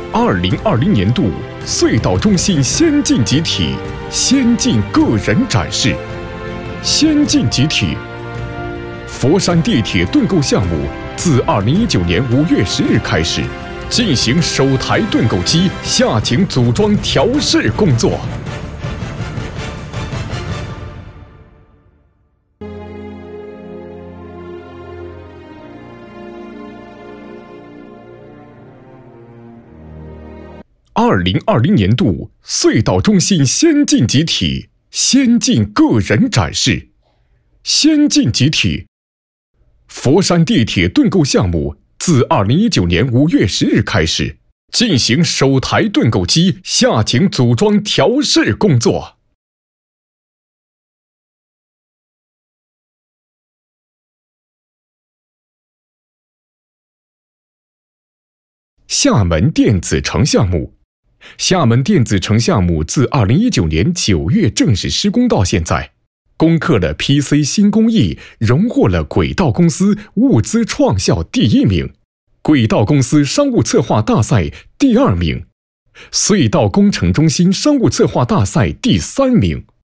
2020年度隧道中心先进集体先进个人展示。先进集体，佛山地铁盾构项目自2019年5月10日开始进行首台盾构机下井组装调试工作。2020年度隧道中心先进集体先进个人展示。先进集体，佛山地铁盾构项目自2019年5月10日开始进行首台盾构机下井组装调试工作。厦门电子城项目，厦门电子城项目自2019年9月正式施工到现在，攻克了 PC 新工艺，荣获了轨道公司物资创效第1名，轨道公司商务策划大赛第2名，隧道工程中心商务策划大赛第3名。